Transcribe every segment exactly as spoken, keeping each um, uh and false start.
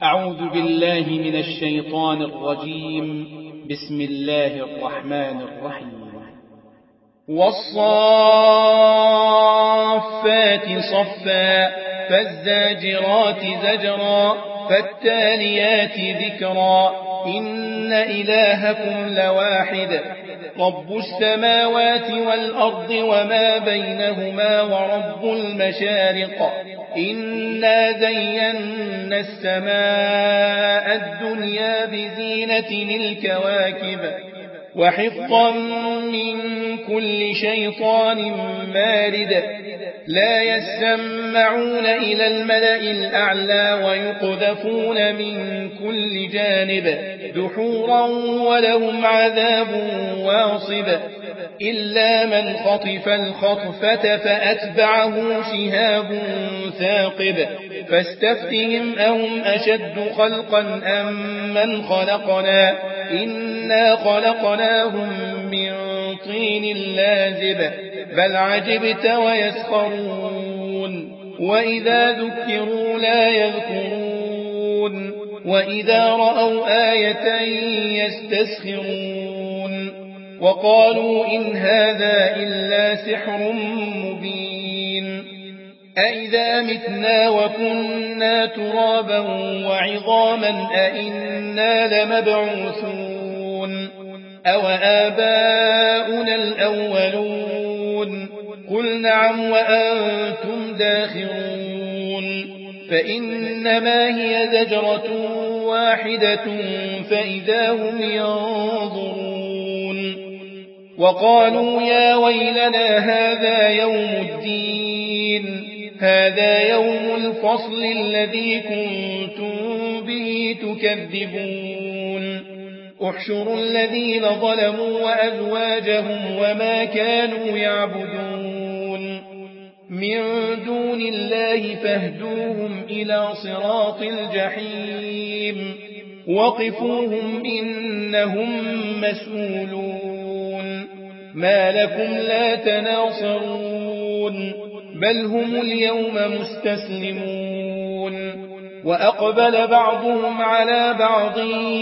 أعوذ بالله من الشيطان الرجيم. بسم الله الرحمن الرحيم. والصافات صفا فالزاجرات زجرا فالتاليات ذكرا إن إلهكم لواحد رب السماوات والأرض وما بينهما ورب المشارق إنا زينا السماء الدنيا بزينة الكواكب وحفظا من كل شيطان مارد لا يسمعون إلى الملأ الأعلى ويقذفون من كل جانب دحورا ولهم عذاب واصب إلا من خطف الخطفة فأتبعه شهاب ثاقب فاستفتهم أهم أشد خلقا أم من خلقنا إنا خلقناهم من طين لازب بل عجبت ويسخرون وإذا ذكروا لا يذكرون وإذا رأوا آية يستسخرون وقالوا إن هذا إلا سحر مبين أئذا متنا وكنا ترابا وعظاما أئنا لمبعوثون أو آباؤنا الأولون قل نعم وأنتم داخرون فإنما هي زجرة واحدة فإذا هم ينظرون وقالوا يا ويلنا هذا يوم الدين هذا يوم الفصل الذي كنتم به تكذبون احشروا الذين ظلموا وأزواجهم وما كانوا يعبدون من دون الله فاهدوهم إلى صراط الجحيم وقفوهم إنهم مسؤولون ما لكم لا تناصرون بل هم اليوم مستسلمون وأقبل بعضهم على بعض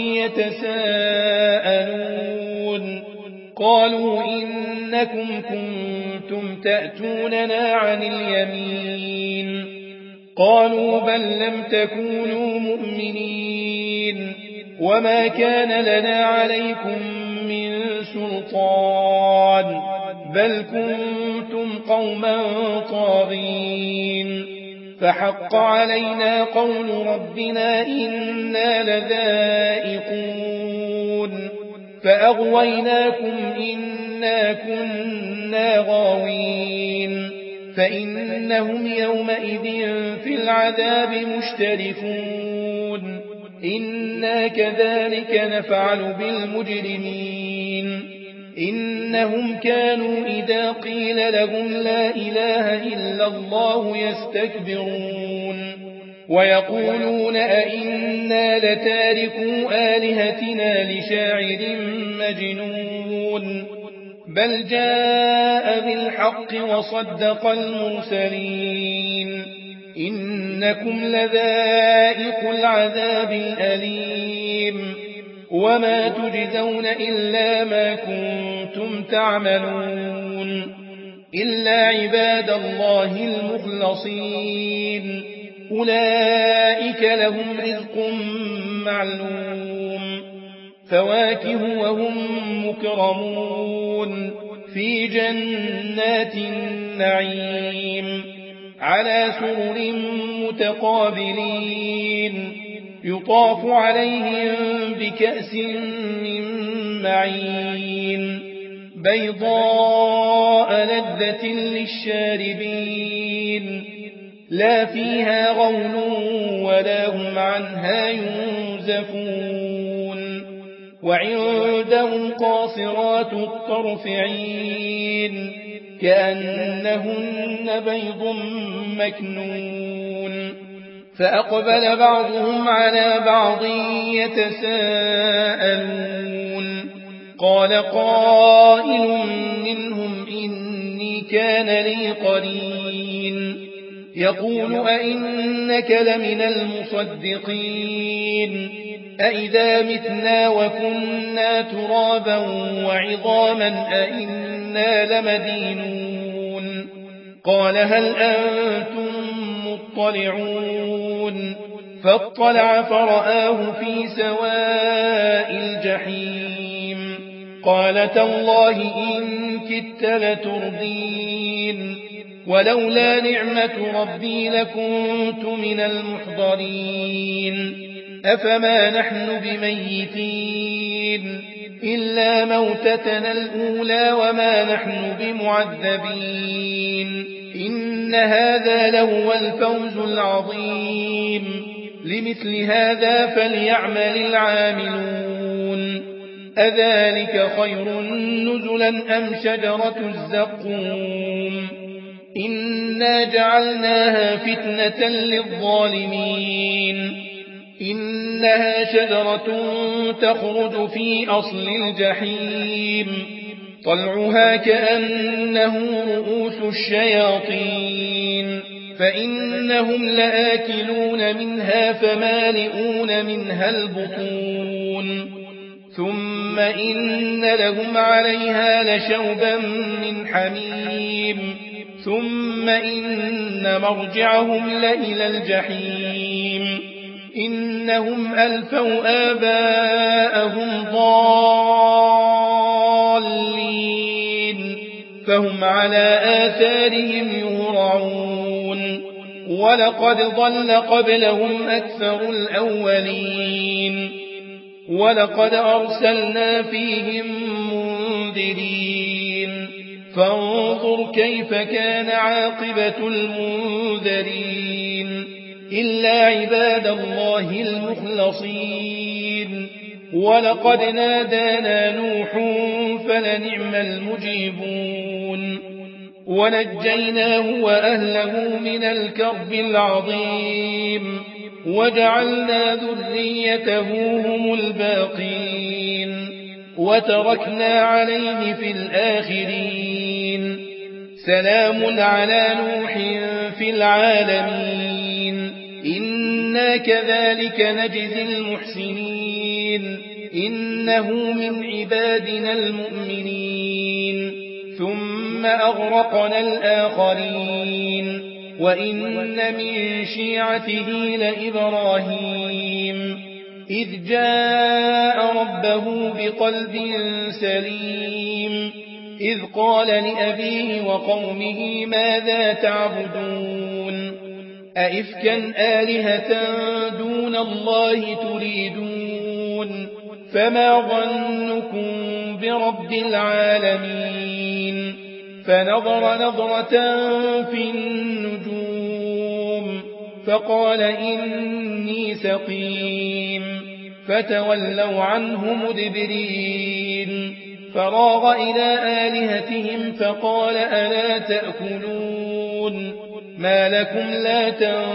يتساءلون قالوا إنكم كنتم تأتوننا عن اليمين قالوا بل لم تكونوا مؤمنين وما كان لنا عليكم من سلطان بل كنتم قوما طاغين فحق علينا قول ربنا إنا لذائقون فأغويناكم إنا كنا غاوين فإنهم يومئذ في العذاب مشتركون إنا كذلك نفعل بالمجرمين إنهم كانوا إذا قيل لهم لا إله إلا الله يستكبرون ويقولون أئنا لتاركوا آلهتنا لشاعر مجنون بل جاء بالحق وصدق المرسلين إنكم لذائق العذاب الأليم وما تجزون إلا ما كنتم تعملون إلا عباد الله المخلصين أولئك لهم رزق معلوم فواكه وهم مكرمون في جنات النعيم على سرر متقابلين يطاف عليهم بكأس من معين بيضاء لذة للشاربين لا فيها غول ولا هم عنها ينزفون وعندهم قاصرات الطرف عين كأنهن بيض مكنون فأقبل بعضهم على بعض يتساءلون قال قائل منهم إني كان لي قرين يقول أئنك لمن المصدقين أئذا متنا وكنا ترابا وعظاما أئنا لمدينون قال هل أنتم مطلعون فاطلع فرآه في سواء الجحيم قال تالله إن كدت لتردين ولولا نعمة ربي لكنت من المحضرين أفما نحن بميتين إلا موتتنا الأولى وما نحن بمعذبين إن هذا لهو الفوز العظيم لمثل هذا فليعمل العاملون أذلك خير نزلا أم شجرة الزقوم إنا جعلناها فتنة للظالمين إنها شجرة تخرج في أصل الجحيم طلعها كأنه رؤوس الشياطين فإنهم لآكلون منها فمالئون منها البطون ثم إن لهم عليها لشوبا من حميم ثم إن مرجعهم لإلى الجحيم إنهم ألفوا آباءهم ضالين فهم على آثارهم يهرعون ولقد ضل قبلهم أكثر الأولين ولقد أرسلنا فيهم منذرين فانظر كيف كان عاقبة المنذرين إلا عباد الله المخلصين ولقد نادانا نوح فلنعم المجيبون ونجيناه وأهله من الكرب العظيم وجعلنا ذريته هم الباقين وتركنا عليه في الآخرين سلام على نوح في العالمين إنا كذلك نجزي المحسنين إنه من عبادنا المؤمنين ثم أغرقنا الآخرين وإن من شيعته لإبراهيم إذ جاء ربه بقلب سليم إذ قال لأبيه وقومه ماذا تعبدون أئفكا آلهة دون الله تريدون فما ظنكم برب العالمين فنظر نظرة في النجوم فقال إني سقيم فتولوا عنه مدبرين فراغ إلى آلهتهم فقال ألا تأكلون ما لكم لا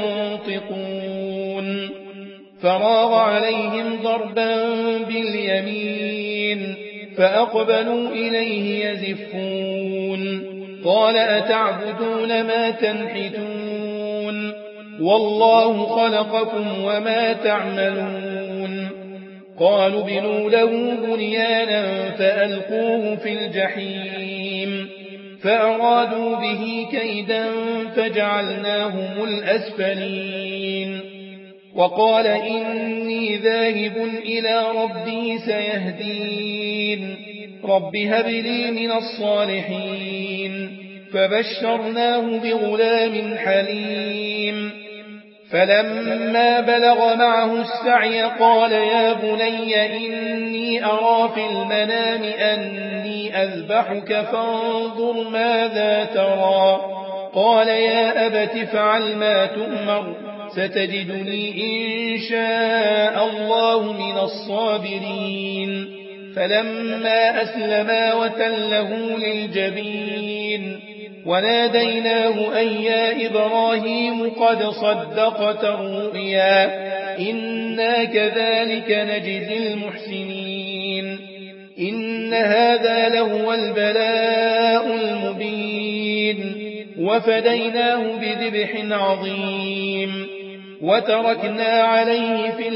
تنطقون فراغ عليهم ضربا باليمين فأقبلوا إليه يزفون قال أتعبدون ما تنحتون والله خلقكم وما تعملون قالوا بنوا له بنيانا فألقوه في الجحيم فأرادوا به كيدا فجعلناهم الأسفلين وقال إني ذاهب إلى ربي سيهدين رب هب لي من الصالحين فبشرناه بغلام حليم فلما بلغ معه السعي قال يا بني إني أرى في المنام أني أذبحك فانظر ماذا ترى قال يا أبت افعل ما تؤمر ستجدني إن شاء الله من الصابرين فلما أسلما وتله للجبين وناديناه أن يا إبراهيم قد صدقت الرؤيا إنا كذلك نجزي المحسنين إن هذا لهو البلاء المبين وفديناه بذبح عظيم وتركنا عليه في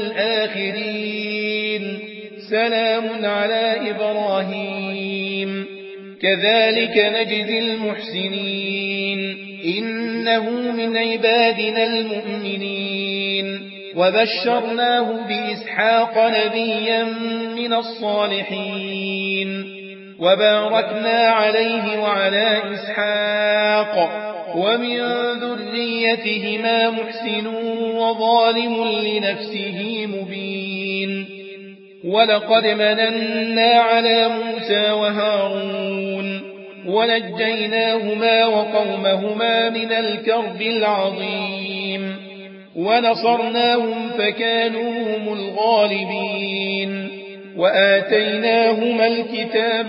الآخرين سلام على إبراهيم كذلك نجزي المحسنين إنه من عبادنا المؤمنين وبشرناه بإسحاق نبيا من الصالحين وباركنا عليه وعلى إسحاق ومن ذريتهما محسن وظالم لنفسه مبين ولقد مننا على موسى وهارون ونجيناهما وقومهما من الكرب العظيم ونصرناهم فكانوا هم الغالبين وآتيناهما الكتاب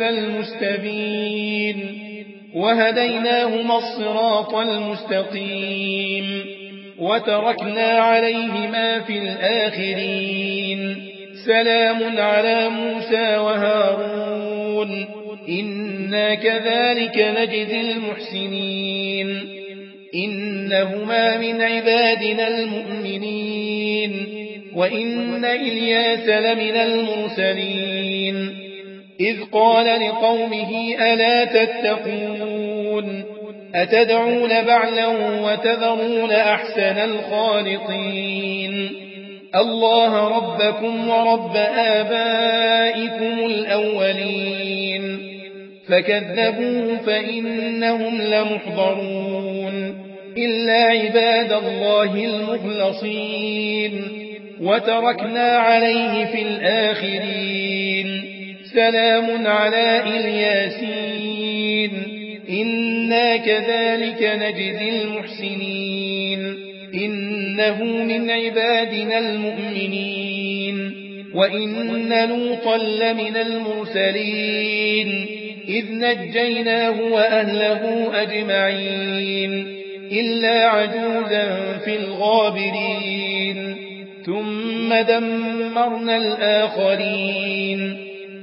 المستبين وهديناهما الصراط المستقيم وتركنا عليهما في الآخرين سلام على موسى وهارون إنا كذلك نجزي المحسنين إنهما من عبادنا المؤمنين وإن إلياس لمن المرسلين إذ قال لقومه ألا تتقون أتدعون بعلا وتذرون أحسن الخالقين الله ربكم ورب آبائكم الأولين فكذبوه فإنهم لمحضرون إلا عباد الله المخلصين وتركنا عليه في الآخرين سلام على الياسين إنا كذلك نجزي المحسنين إنه من عبادنا المؤمنين وإن لوطا لمن المرسلين إذ نجيناه وأهله أجمعين إلا عجوزا في الغابرين ثم دمرنا الآخرين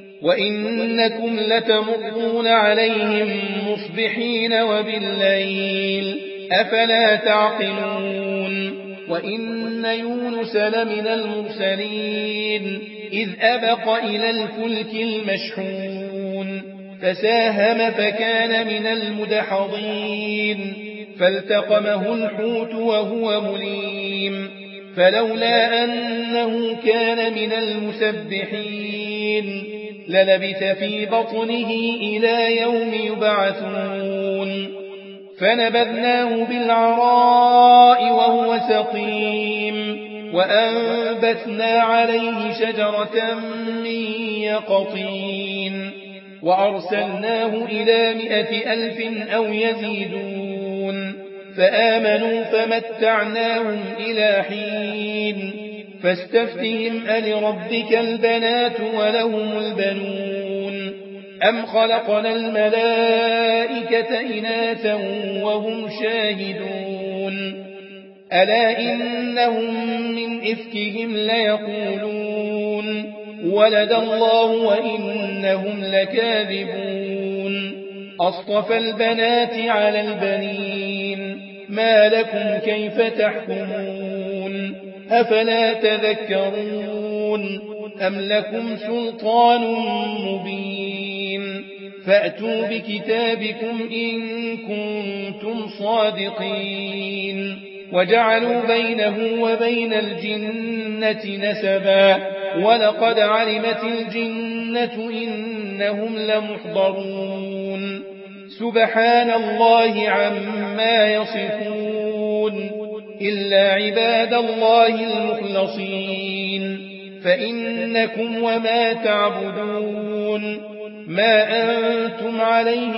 وإنكم لتمرون عليهم مصبحين وبالليل أفلا تعقلون وإن يونس لمن المرسلين إذ أبق إلى الفلك المشحون فساهم فكان من المدحضين فالتقمه الحوت وهو مليم فلولا أنه كان من المسبحين للبث في بطنه إلى يوم يبعثون فنبذناه بالعراء وهو سقيم وأنبتنا عليه شجرة من يقطين وأرسلناه إلى مئة ألف أو يزيدون فآمنوا فمتعناهم إلى حين فاستفتهم ألربك البنات ولهم البنون أم خلقنا الملائكة إناثا وهم شاهدون ألا إنهم من إفكهم ليقولون ولد الله وإنهم لكاذبون أصطفى البنات على البنين ما لكم كيف تحكمون أفلا تذكرون أم لكم سلطان مبين فأتوا بكتابكم إن كنتم صادقين وجعلوا بينه وبين الجنة نسبا ولقد علمت الجنة إنهم لمحضرون سبحان الله عما يصفون إلا عباد الله المخلصين فإنكم وما تعبدون ما أنتم عليه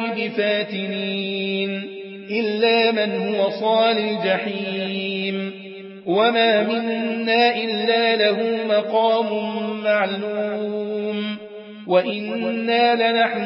بفاتنين إلا من هو صال الجحيم وما منا إلا له مقام معلوم وإنا لنحن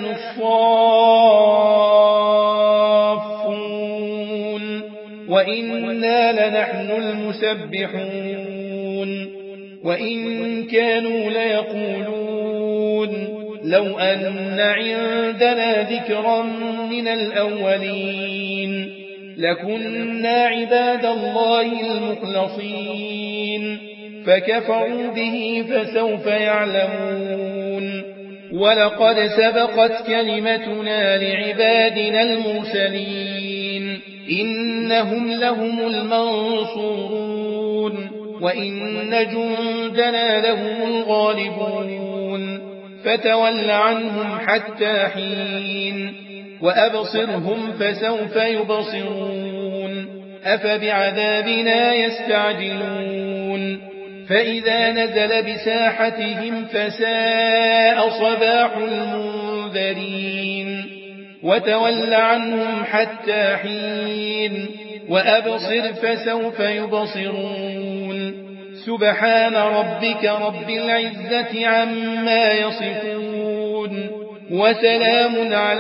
الصافون وإنا لنحن المسبحون وإن كانوا ليقولون لو أن عندنا ذكرا من الأولين لكنا عباد الله المخلصين فكفروا به فسوف يعلمون ولقد سبقت كلمتنا لعبادنا المرسلين إنهم لهم المنصورون وإن جندنا لهم الغالبون فتول عنهم حتى حين وأبصرهم فسوف يبصرون أفبعذابنا يستعجلون فإذا نزل بساحتهم فساء صباح المنذرين وتول عنهم حتى حين وأبصر فسوف يبصرون سبحان ربك رب العزة عما يصفون وسلام على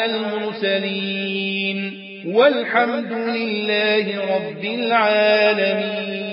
المرسلين والحمد لله رب العالمين.